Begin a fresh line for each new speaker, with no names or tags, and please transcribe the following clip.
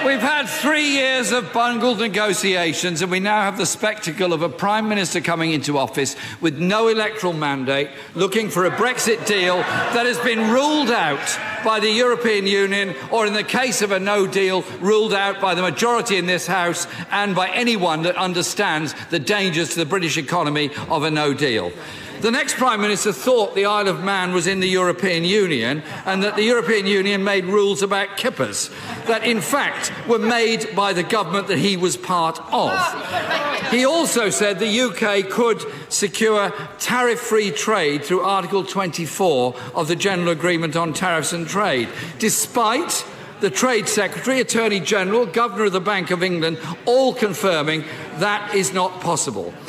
We've had 3 years of bungled negotiations, and we now have the spectacle of a Prime Minister coming into office with no electoral mandate, looking for a Brexit deal that has been ruled out by the European Union, or in the case of a no deal, ruled out by the majority in this House and by anyone that understands the dangers to the British economy of a no deal. The next Prime Minister thought the Isle of Man was in the European Union and that the European Union made rules about kippers that, in fact, were made by the government that he was part of. He also said the UK could secure tariff-free trade through Article 24 of the General Agreement on Tariffs and Trade, despite the Trade Secretary, Attorney General, Governor of the Bank of England all confirming that is not possible.